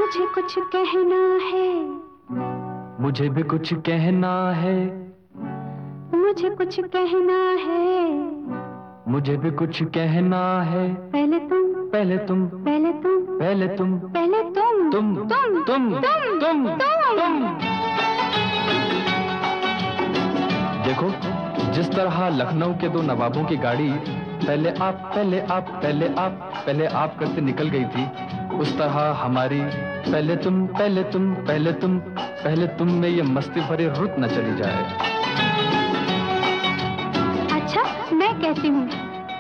मुझे कुछ कहना है, मुझे भी कुछ कहना है, मुझे कुछ कहना है, मुझे भी कुछ कहना है। पहले तुम, पहले तुम, पहले तुम, पहले तुम, पहले तुम, तुम, तुम, तुम, तुम, तुम। देखो, जिस तरह लखनऊ के दो नवाबों की गाड़ी पहले आप, पहले आप, पहले आप, पहले आप करते निकल गई थी, उस तरह हमारी पहले तुम, पहले तुम, पहले तुम, पहले तुम में ये मस्ती भरी रुत न चली जाए। अच्छा, मैं कहती हूँ,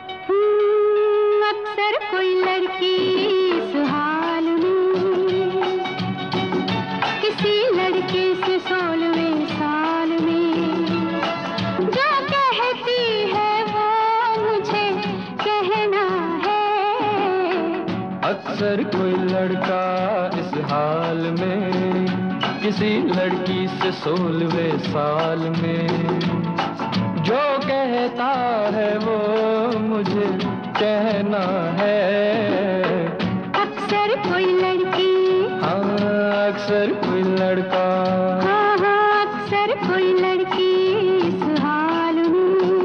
अक्सर कोई लड़की इस हाल में किसी लड़के से 16वें साल में जो कहती है वो मुझे कहना है। अक्सर कोई लड़का इस हाल में किसी लड़की से 16वें साल में जो कहता है वो मुझे कहना है। अक्सर कोई लड़की, हाँ अक्सर कोई लड़का, हाँ हाँ अक्सर कोई लड़की इस हाल में।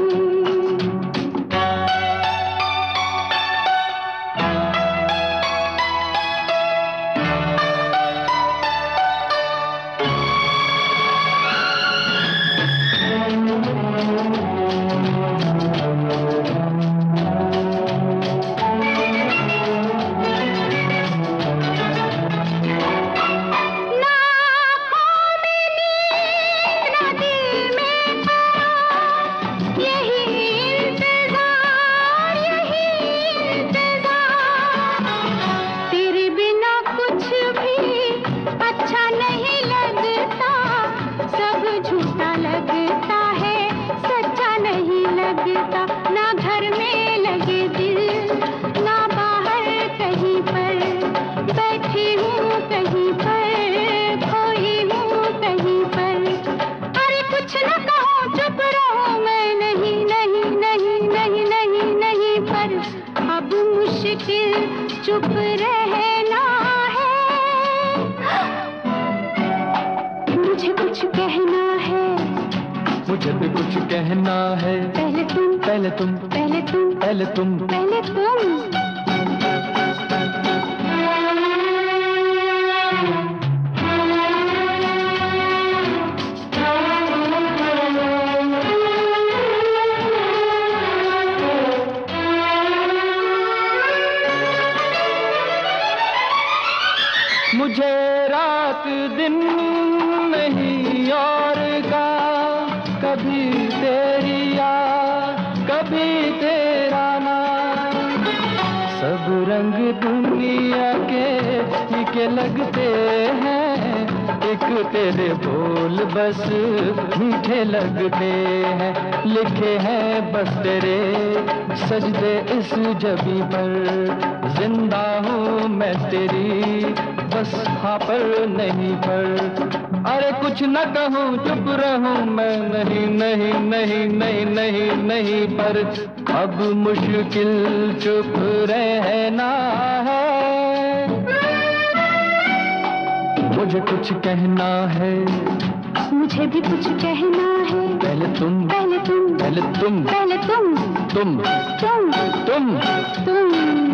ना घर में लगे दिल, ना बाहर कहीं पर, बैठी हूँ कहीं पर, खोई हूँ कहीं पर। अरे कुछ न कहो, चुप रहो, मैं नहीं नहीं नहीं नहीं नहीं नहीं पर अब मुश्किल चुप रहना है। मुझे कुछ कहना है, मुझे भी कुछ कहना है। पहले तुम, पहले तुम, पहले तुम, पहले तुम, पहले तुम। मुझे रात दिन नहीं और का, कभी तेरी याद, कभी तेरा नाम, सब रंग दुनिया के फीके लगते हैं, एक तेरे बोल बस मीठे लगते हैं, लिखे हैं बस तेरे सजदे इस जबी पर, जिंदा हूँ मैं तेरी बस हाँ पर नहीं पर। अरे कुछ न कहूँ, चुप रहूँ मैं नहीं नहीं नहीं नहीं नहीं नहीं पर अब मुश्किल चुप रहना है। मुझे कुछ कहना है, मुझे भी कुछ कहना है। पहले तुम, पहले तुम, पहले तुम, पहले तुम, तुम, तुम, तुम, तुम।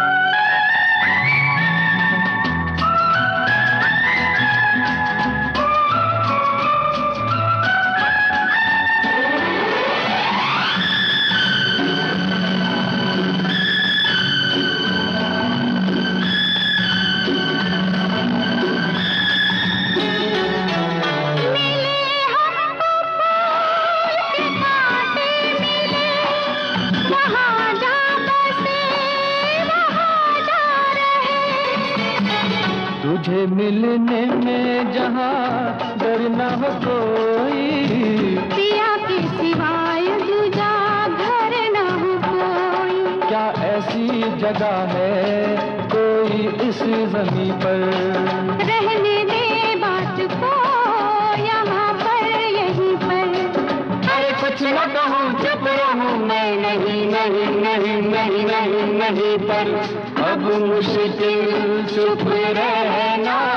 तुझे मिलने में जहाँ डर न हो कोई, पिया के सिवाय दूजा घर न हो कोई। क्या ऐसी जगह है कोई इस ज़मीं पर, रहने दे बात को यहाँ पर यहीं पर। अरे कुछ न कहूँ, चुप रहूँ मैं नहीं नहीं नहीं नहीं नहीं नहीं पर अब मुश्किल चुप रहना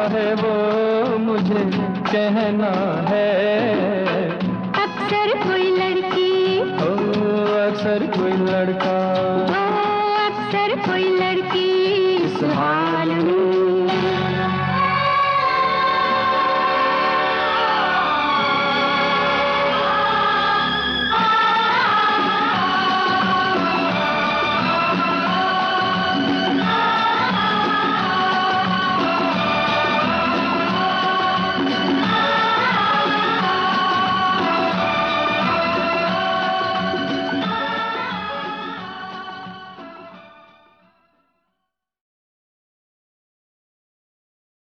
है वो मुझे कहना है। अक्सर कोई लड़की, ओ अक्सर कोई लड़का, ओ अक्सर कोई लड़की इस हाल में